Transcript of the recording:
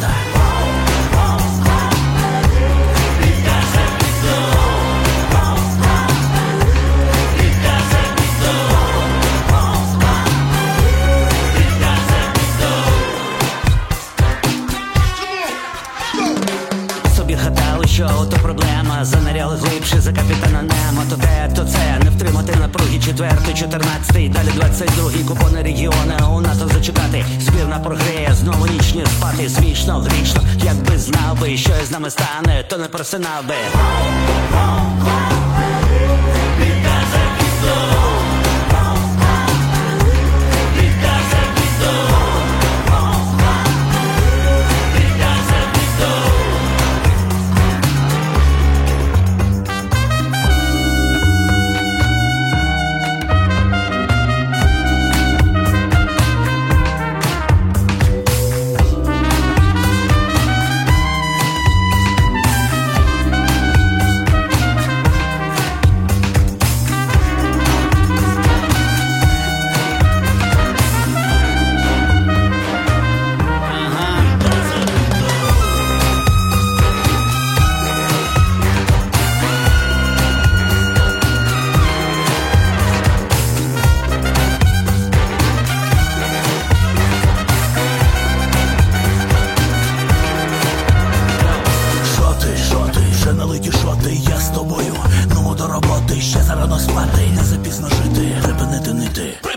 команда. Собі гадали, що то проблема. Занаряли глибше за капітана Немо. То те, то це, не втримати напруги. 4-й, 14-й, далі 22-й. Купони регіони, у НАТО зачекати. Збірна програє, знову ніч не спати. Смішно, грішно, якби знав би, що із нами стане, то не просинав би. Вже налиті шоти, я з тобою. Ну до роботи, ще зарано спати. Не запізно жити, припинити нити.